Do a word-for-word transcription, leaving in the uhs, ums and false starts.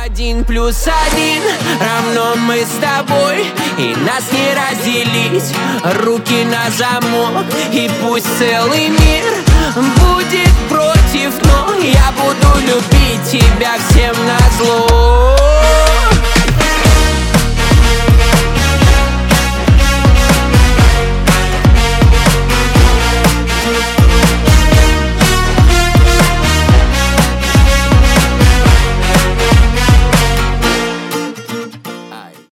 Один плюс один равно мы с тобой, и нас не разделить. Руки на замок, и пусть целый мир будет против, но я буду любить тебя всем назло.